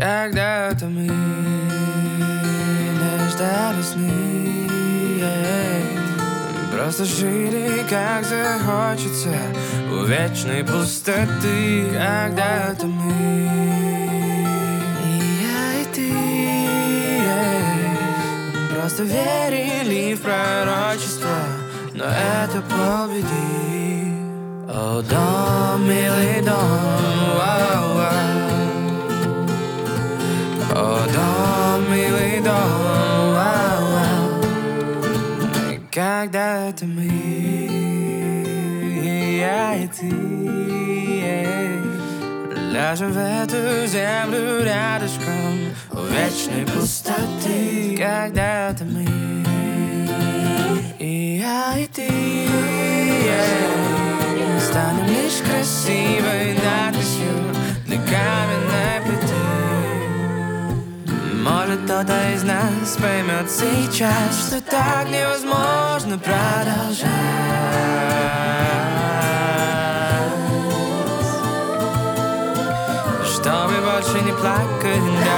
Когда-то мы не ждали сны, просто жили, как захочется, у вечной пустоты. Когда-то мы, и я, и ты, просто верили в пророчество, но это полбеды. О, дом, милый дом, вау-вау. О, дом, милый дом, вау-вау. Когда-то мы, я и ты, ляжем в эту землю рядышком у вечной пустоты. Когда-то мы, и я, и ты, станем лишь красивой надписью для каменной плиты. Может, кто-то из нас поймет сейчас, что так невозможно продолжать, чтобы больше не плакать.